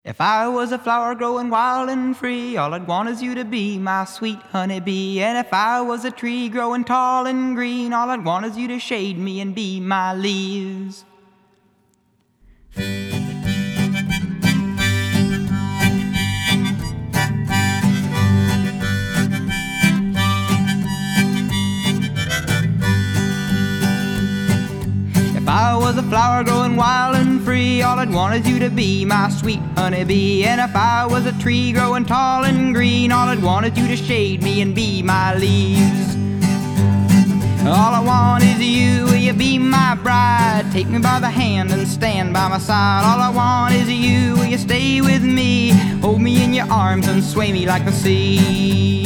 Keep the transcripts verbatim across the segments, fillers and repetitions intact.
If I was a flower growing wild and free, all I'd want is you to be my sweet honeybee. And if I was a tree growing tall and green, all I'd want is you to shade me and be my leaves. If I was a flower growing wild and free, all I'd want is you to be my sweet honeybee. And if I was a tree growing tall and green, all I'd want is you to shade me and be my leaves. All I want is you, will you be my bride? Take me by the hand and stand by my side. All I want is you, will you stay with me? Hold me in your arms and sway me like the sea.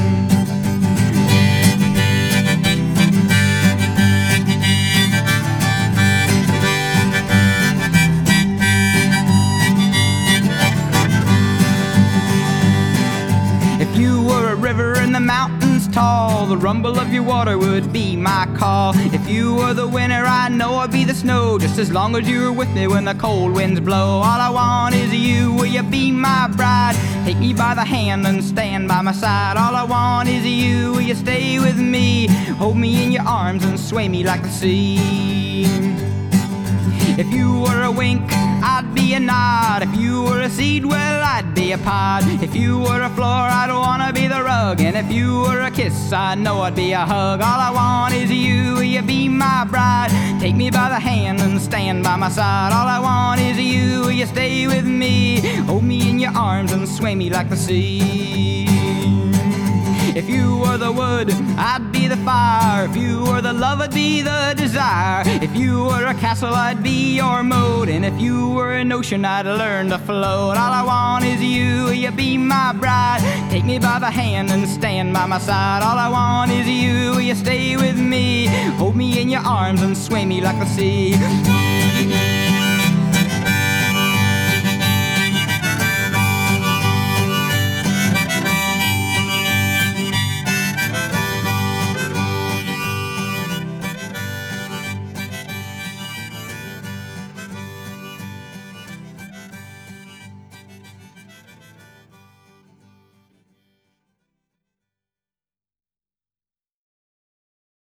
If you were a river in the mountains tall, the rumble of your water would be my call. If you were the winter, I know I'd be the snow, just as long as you were with me when the cold winds blow. All I want is you, will you be my bride? Take me by the hand and stand by my side. All I want is you, will you stay with me? Hold me in your arms and sway me like the sea. If you were a wink, I'd be a nod. If you were a seed, well, I'd be a pod. If you were a floor, I'd wanna be the rug. And if you were a kiss, I know I'd be a hug. All I want is you, will you be my bride? Take me by the hand and stand by my side. All I want is you, will you stay with me? Hold me in your arms and sway me like the sea. If you were the wood, I'd be the fire. If you were the love, I'd be the desire. If you were a castle, I'd be your moat. And if you were an ocean, I'd learn to float. All I want is you, will you be my bride? Take me by the hand and stand by my side. All I want is you, will you stay with me? Hold me in your arms and sway me like the sea.